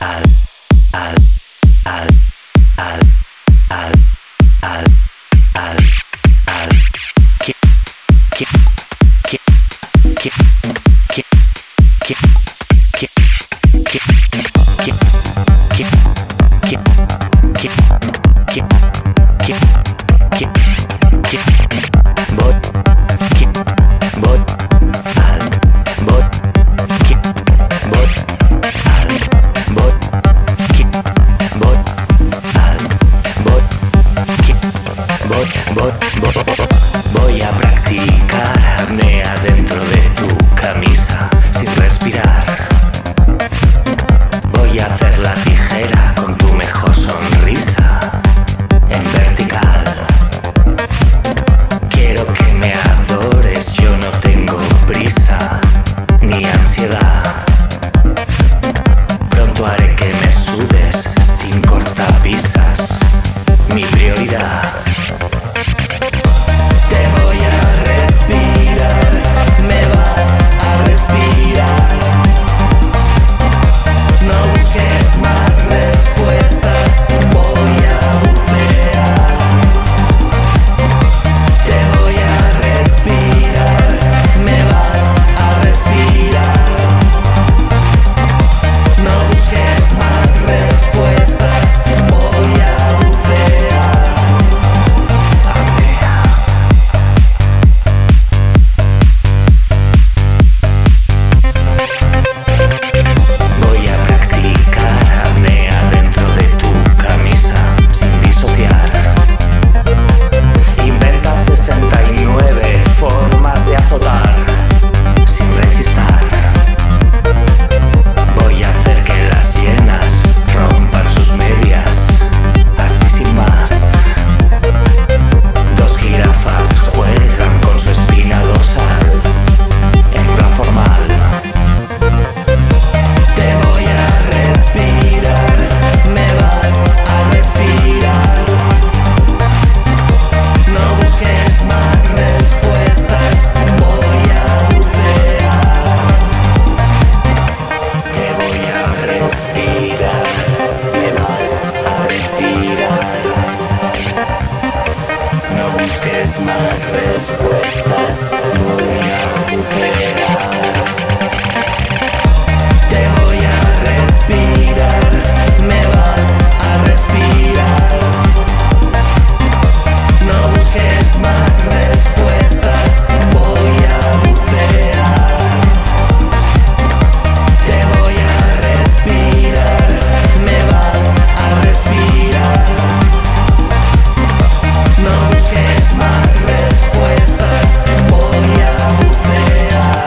Voy a practicar apnea dentro de tu camisa sin respirar. Voy a hacer la tijera con tu mejor sonrisa en vertical. Quiero que me adores, yo no tengo prisa ni ansiedad. Pronto haré que me sudes sin cortapisas, mi prioridad. Más respuestas, voy a bucear. Te voy a respirar, me vas a respirar. No busques más respuestas, voy a bucear. Te voy a respirar, me vas a respirar. No busques más respuestas, voy a bucear.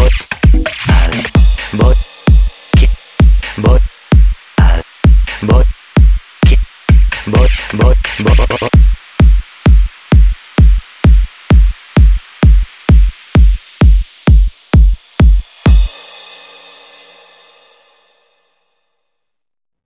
Bot